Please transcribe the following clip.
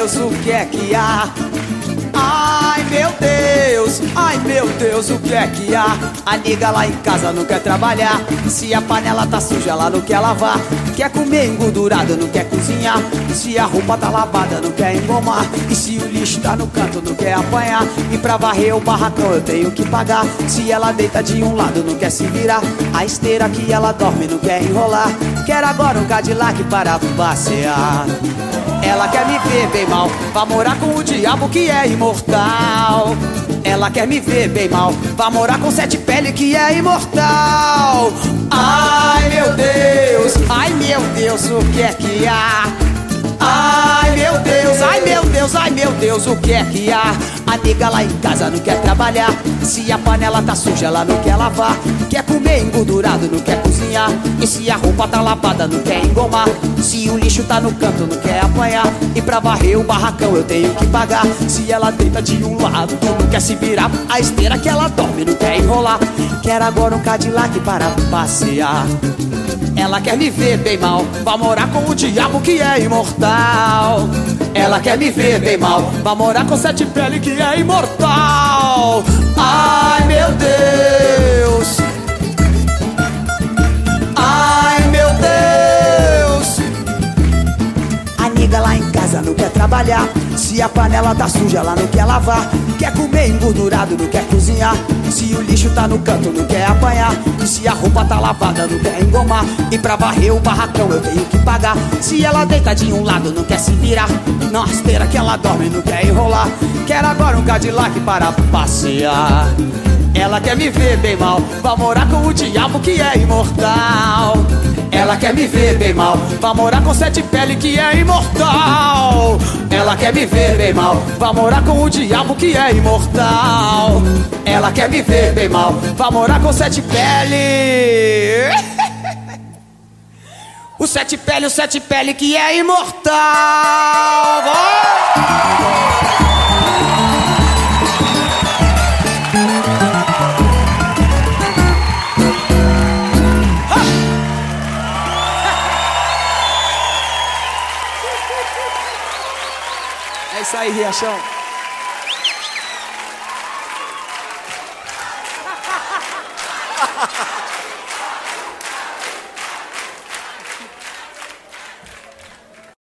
Deus, o que é que há? Ai meu Deus, o que é que há? A nega lá em casa não quer trabalhar. Se a panela tá suja, ela não quer lavar. Quer comer engordurado, não quer cozinhar. Se a roupa tá lavada, não quer engomar. E se o lixo tá no canto, não quer apanhar. E pra varrer o barracão eu tenho que pagar. Se ela deita de um lado, não quer se virar. A esteira que ela dorme, não quer enrolar. Quer agora um Cadillac para passear. Ela quer me ver bem mal, vai morar com o diabo que é imortal. Ela quer me ver bem mal, vai morar com Sete Pele que é imortal. Ai meu Deus, o que é que há? Ai meu Deus, o que é que há? A nega lá em casa não quer trabalhar. Se a panela tá suja, ela não quer lavar. Quer comer engordurado, não quer cozinhar. E se a roupa tá lavada, não quer engomar. Se o lixo tá no canto, não quer apanhar. E pra varrer o barracão eu tenho que pagar. Se ela deita de um lado, não quer se virar. A esteira que ela dorme, não quer enrolar. Quer agora um Cadillac para passear. Ela quer me ver bem mal, vai morar com o diabo que é imortal. Ela quer me ver bem mal, vai morar com Sete Pele que é imortal. Ai meu Deus, ai meu Deus. A nega lá em casa não quer trabalhar. Se a panela tá suja, ela não quer lavar. Quer comer engordurado, não quer cozinhar. Se o lixo tá no canto, não quer apanhar. E se a roupa tá lavada, não quer engomar. E pra varrer o barracão eu tenho que pagar. Se ela deita de um lado, não quer se virar. Na esteira que ela dorme, não quer enrolar. Quer agora um Cadillac para passear. Ela quer me ver bem mal, vai morar com o diabo que é imortal. Ela quer me ver bem mal, vai morar com Sete Pele que é imortal. Ela quer me ver bem mal, vai morar com o diabo que é imortal. Ela quer me ver bem mal, vai morar com Sete Pele. O Sete Pele que é imortal. É isso aí, Riachão.